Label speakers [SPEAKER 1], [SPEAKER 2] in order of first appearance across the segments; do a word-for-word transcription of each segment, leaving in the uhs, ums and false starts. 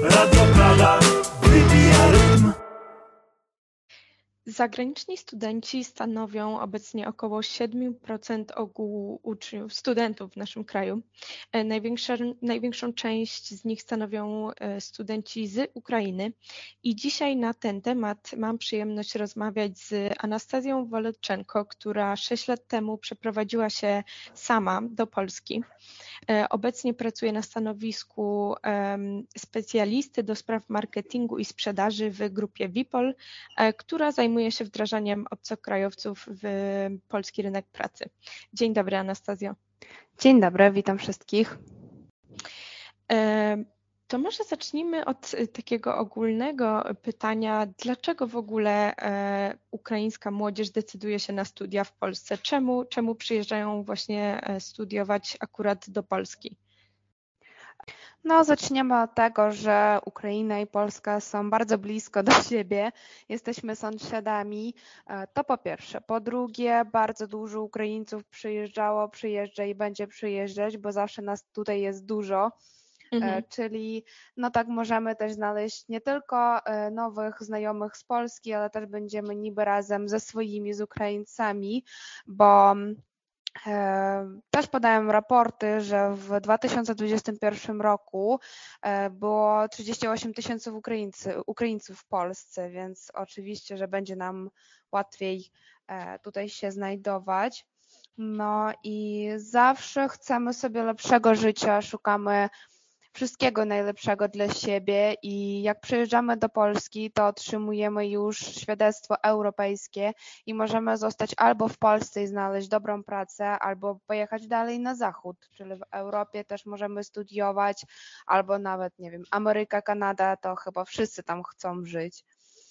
[SPEAKER 1] Radio Prada wybija rytm.
[SPEAKER 2] Zagraniczni studenci stanowią obecnie około siedem procent ogółu uczniów, studentów w naszym kraju. Największa, największą część z nich stanowią studenci z Ukrainy i dzisiaj na ten temat mam przyjemność rozmawiać z Anastazją Wolodczenko, która sześć lat temu przeprowadziła się sama do Polski. Obecnie pracuje na stanowisku specjalisty do spraw marketingu i sprzedaży w grupie Wipol, która zajmuje się wdrażaniem obcokrajowców w polski rynek pracy. Dzień dobry, Anastazjo.
[SPEAKER 3] Dzień dobry, witam wszystkich.
[SPEAKER 2] To może zacznijmy od takiego ogólnego pytania, dlaczego w ogóle ukraińska młodzież decyduje się na studia w Polsce? Czemu, czemu przyjeżdżają właśnie studiować akurat do Polski?
[SPEAKER 3] No, zaczniemy od tego, że Ukraina i Polska są bardzo blisko do siebie, jesteśmy sąsiadami, to po pierwsze. Po drugie, bardzo dużo Ukraińców przyjeżdżało, przyjeżdża i będzie przyjeżdżać, bo zawsze nas tutaj jest dużo. Mhm. Czyli no tak możemy też znaleźć nie tylko nowych znajomych z Polski, ale też będziemy niby razem ze swoimi, z Ukraińcami, bo e, też podałem raporty, że w dwa tysiące dwudziestym pierwszym roku e, było trzydzieści osiem tysięcy Ukraińcy, Ukraińców w Polsce, więc oczywiście, że będzie nam łatwiej e, tutaj się znajdować. No i zawsze chcemy sobie lepszego życia, szukamy wszystkiego najlepszego dla siebie i jak przyjeżdżamy do Polski, to otrzymujemy już świadectwo europejskie i możemy zostać albo w Polsce i znaleźć dobrą pracę, albo pojechać dalej na zachód, czyli w Europie też możemy studiować, albo nawet, nie wiem, Ameryka, Kanada, to chyba wszyscy tam chcą żyć.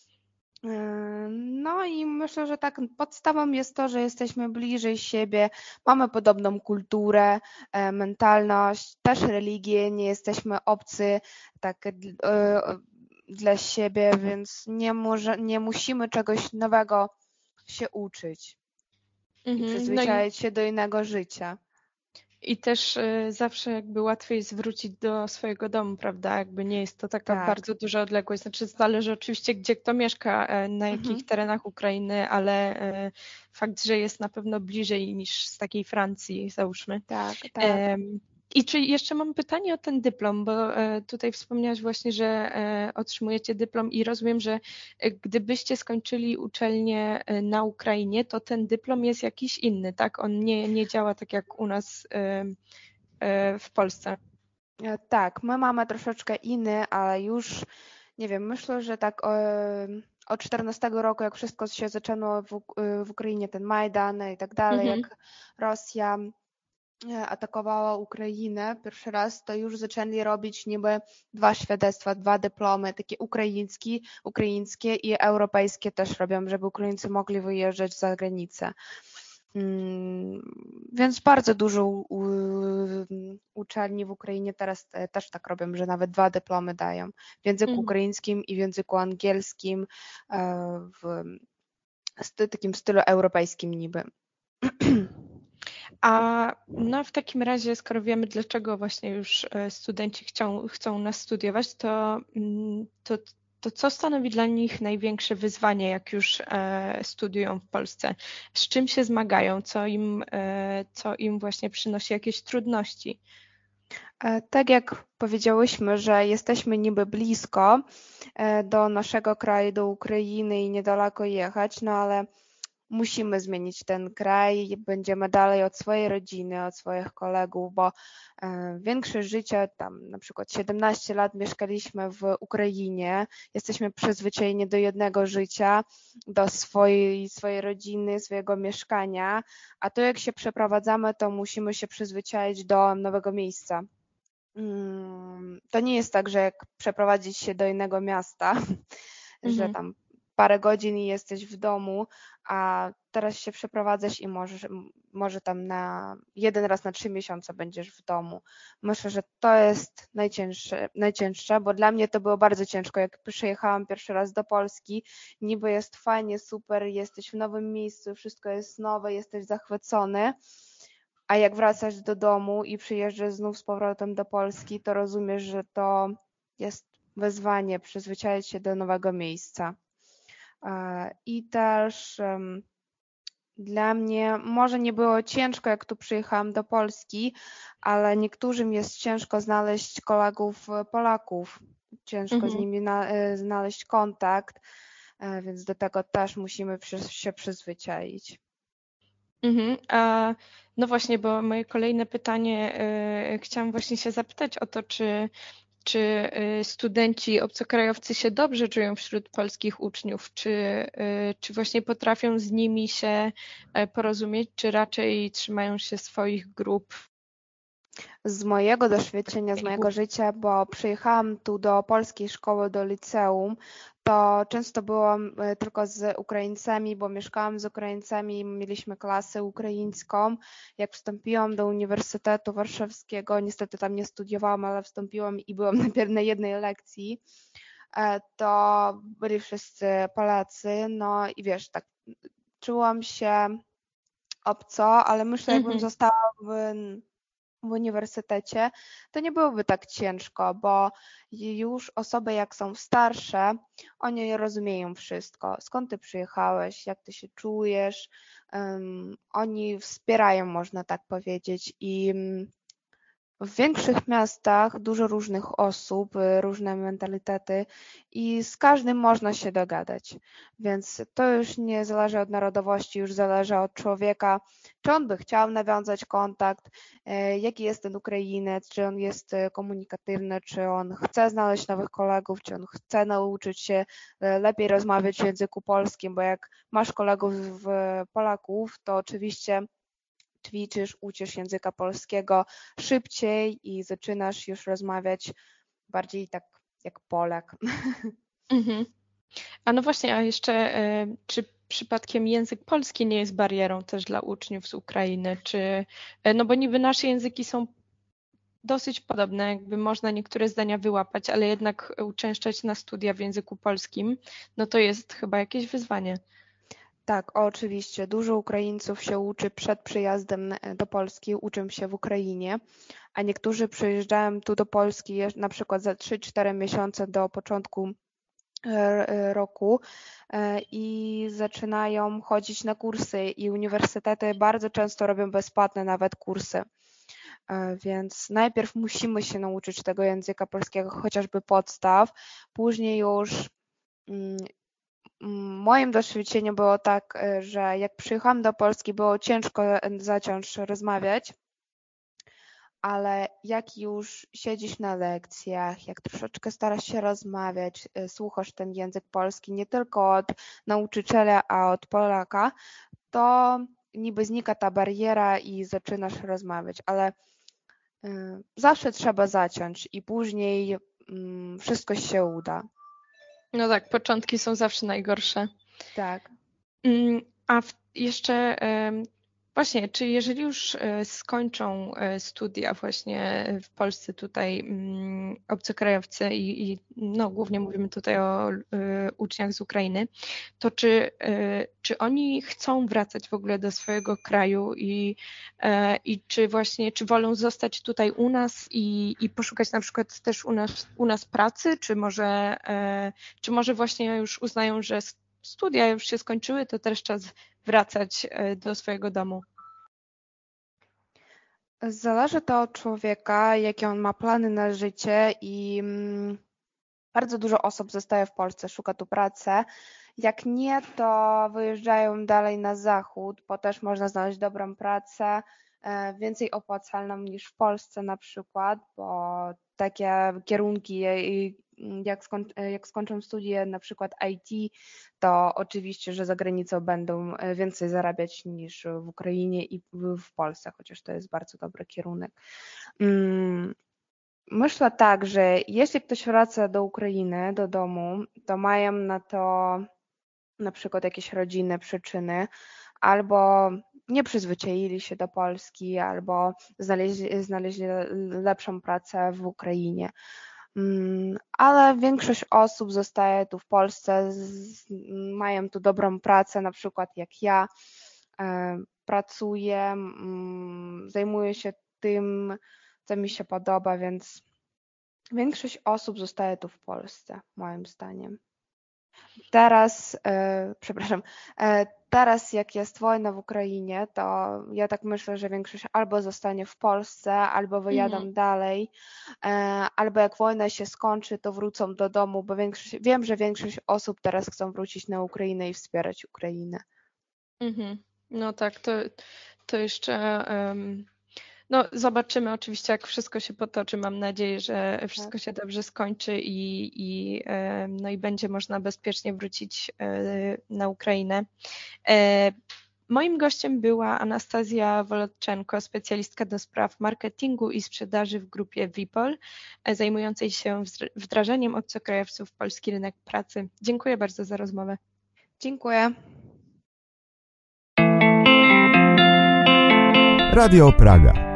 [SPEAKER 3] No i myślę, że tak podstawą jest to, że jesteśmy bliżej siebie, mamy podobną kulturę, mentalność, też religię, nie jesteśmy obcy tak dla siebie, więc nie, może, nie musimy czegoś nowego się uczyć mhm, i przyzwyczaić no i... się do innego życia.
[SPEAKER 2] I też zawsze jakby łatwiej zwrócić do swojego domu, prawda? Jakby nie jest to taka tak. bardzo duża odległość. Znaczy zależy oczywiście, gdzie kto mieszka, na jakich mhm. terenach Ukrainy, ale fakt, że jest na pewno bliżej niż z takiej Francji, załóżmy.
[SPEAKER 3] Tak, tak.
[SPEAKER 2] I czy jeszcze mam pytanie o ten dyplom, bo tutaj wspomniałaś właśnie, że otrzymujecie dyplom i rozumiem, że gdybyście skończyli uczelnię na Ukrainie, to ten dyplom jest jakiś inny, tak? On nie, nie działa tak jak u nas w Polsce.
[SPEAKER 3] Tak, my mamy troszeczkę inny, ale już, nie wiem, myślę, że tak od czternastego roku, jak wszystko się zaczęło w, w Ukrainie, ten Majdan i tak dalej, mhm. jak Rosja atakowała Ukrainę pierwszy raz, to już zaczęli robić niby dwa świadectwa, dwa dyplomy, takie ukraińskie, ukraińskie i europejskie też robią, żeby Ukraińcy mogli wyjeżdżać za granicę. Hmm, więc bardzo dużo u, u, uczelni w Ukrainie teraz też tak robią, że nawet dwa dyplomy dają w języku mm. ukraińskim i w języku angielskim, w takim stylu europejskim niby.
[SPEAKER 2] A no w takim razie, skoro wiemy, dlaczego właśnie już studenci chcą, chcą nas studiować, to, to, to co stanowi dla nich największe wyzwanie, jak już studiują w Polsce? Z czym się zmagają? Co im, co im właśnie przynosi jakieś trudności?
[SPEAKER 3] Tak jak powiedziałyśmy, że jesteśmy niby blisko do naszego kraju, do Ukrainy i niedaleko jechać, no ale musimy zmienić ten kraj, będziemy dalej od swojej rodziny, od swoich kolegów, bo większość życia, tam na przykład siedemnaście lat mieszkaliśmy w Ukrainie, jesteśmy przyzwyczajeni do jednego życia, do swojej, swojej rodziny, swojego mieszkania, a tu jak się przeprowadzamy, to musimy się przyzwyczaić do nowego miejsca. To nie jest tak, że jak przeprowadzić się do innego miasta, mhm. że tam parę godzin i jesteś w domu, a teraz się przeprowadzasz i możesz, może tam na jeden raz na trzy miesiące będziesz w domu. Myślę, że to jest najcięższe, najcięższe, bo dla mnie to było bardzo ciężko. Jak przyjechałam pierwszy raz do Polski, niby jest fajnie, super, jesteś w nowym miejscu, wszystko jest nowe, jesteś zachwycony, a jak wracasz do domu i przyjeżdżasz znów z powrotem do Polski, to rozumiesz, że to jest wyzwanie przyzwyczaić się do nowego miejsca. I też dla mnie może nie było ciężko, jak tu przyjechałam do Polski, ale niektórym jest ciężko znaleźć kolegów Polaków, ciężko z
[SPEAKER 2] Mhm.
[SPEAKER 3] nimi na, znaleźć kontakt, więc do tego też musimy przy, się przyzwyczaić.
[SPEAKER 2] Mhm. A no właśnie, bo moje kolejne pytanie, y, chciałam właśnie się zapytać o to, czy, czy y, studenci obcokrajowcy się dobrze czują wśród polskich uczniów, czy, y, czy właśnie potrafią z nimi się e, porozumieć, czy raczej trzymają się swoich grup?
[SPEAKER 3] Z mojego doświadczenia, z mojego życia, bo przyjechałam tu do polskiej szkoły, do liceum, to często byłam tylko z Ukraińcami, bo mieszkałam z Ukraińcami, mieliśmy klasę ukraińską. Jak wstąpiłam do Uniwersytetu Warszawskiego, niestety tam nie studiowałam, ale wstąpiłam i byłam najpierw na jednej lekcji, to byli wszyscy Polacy, no i wiesz, tak czułam się obco, ale myślę, jakbym
[SPEAKER 2] Mhm.
[SPEAKER 3] została w w uniwersytecie, to nie byłoby tak ciężko, bo już osoby jak są starsze, oni rozumieją wszystko. Skąd ty przyjechałeś, jak ty się czujesz, um, oni wspierają, można tak powiedzieć. I w większych miastach dużo różnych osób, różne mentalitety i z każdym można się dogadać. Więc to już nie zależy od narodowości, już zależy od człowieka, czy on by chciał nawiązać kontakt, jaki jest ten Ukrainiec, czy on jest komunikatywny, czy on chce znaleźć nowych kolegów, czy on chce nauczyć się lepiej rozmawiać w języku polskim, bo jak masz kolegów Polaków, to oczywiście ćwiczysz, uczysz języka polskiego szybciej i zaczynasz już rozmawiać bardziej tak jak Polak.
[SPEAKER 2] Mhm. A no właśnie, a jeszcze e, czy przypadkiem język polski nie jest barierą też dla uczniów z Ukrainy? Czy, e, no bo niby nasze języki są dosyć podobne, jakby można niektóre zdania wyłapać, ale jednak uczęszczać na studia w języku polskim, no to jest chyba jakieś wyzwanie.
[SPEAKER 3] Tak, oczywiście. Dużo Ukraińców się uczy przed przyjazdem do Polski, uczą się w Ukrainie, a niektórzy przyjeżdżają tu do Polski na przykład za trzy cztery miesiące do początku roku i zaczynają chodzić na kursy i uniwersytety bardzo często robią bezpłatne nawet kursy. Więc najpierw musimy się nauczyć tego języka polskiego, chociażby podstaw, później już moim doświadczeniem było tak, że jak przyjechałam do Polski, było ciężko zacząć rozmawiać, ale jak już siedzisz na lekcjach, jak troszeczkę starasz się rozmawiać, słuchasz ten język polski nie tylko od nauczyciela, a od Polaka, to niby znika ta bariera i zaczynasz rozmawiać, ale zawsze trzeba zacząć i później wszystko się uda.
[SPEAKER 2] No tak, początki są zawsze najgorsze.
[SPEAKER 3] Tak.
[SPEAKER 2] A w, jeszcze właśnie, czy jeżeli już skończą studia właśnie w Polsce tutaj obcokrajowcy i, i no głównie mówimy tutaj o uczniach z Ukrainy, to czy, czy oni chcą wracać w ogóle do swojego kraju i, i czy właśnie, czy wolą zostać tutaj u nas i, i poszukać na przykład też u nas, u nas pracy, czy może, czy może właśnie już uznają, że studia już się skończyły, to też czas wracać do swojego domu?
[SPEAKER 3] Zależy to od człowieka, jakie on ma plany na życie i bardzo dużo osób zostaje w Polsce, szuka tu pracy. Jak nie, to wyjeżdżają dalej na zachód, bo też można znaleźć dobrą pracę, więcej opłacalną niż w Polsce na przykład, bo takie kierunki, jak, skoń, jak skończą studia na przykład I T, to oczywiście, że za granicą będą więcej zarabiać niż w Ukrainie i w Polsce, chociaż to jest bardzo dobry kierunek. Myślę tak, że jeśli ktoś wraca do Ukrainy, do domu, to mają na to na przykład jakieś rodzinne przyczyny, albo nie przyzwyczaili się do Polski, albo znaleźli, znaleźli lepszą pracę w Ukrainie. Ale większość osób zostaje tu w Polsce, mają tu dobrą pracę, na przykład jak ja, pracuję, zajmuję się tym, co mi się podoba, więc Większość osób zostaje tu w Polsce, moim zdaniem. Teraz, e, przepraszam, e, teraz jak jest wojna w Ukrainie, to ja tak myślę, że większość albo zostanie w Polsce, albo wyjadą
[SPEAKER 2] Mhm.
[SPEAKER 3] dalej, e, albo jak wojna się skończy, to wrócą do domu, bo większość, wiem, że większość osób teraz chcą wrócić na Ukrainę i wspierać Ukrainę.
[SPEAKER 2] Mhm. No tak, to, to jeszcze um, no zobaczymy oczywiście, jak wszystko się potoczy. Mam nadzieję, że wszystko się dobrze skończy i, i, em, no i będzie można bezpiecznie wrócić e, na Ukrainę. E, Moim gościem była Anastazja Wolodczenko, specjalistka do spraw marketingu i sprzedaży w grupie Vipol, e, zajmującej się wzdra- wdrażaniem obcokrajowców w polski rynek pracy. Dziękuję bardzo za rozmowę.
[SPEAKER 3] Dziękuję.
[SPEAKER 1] Radio Praga.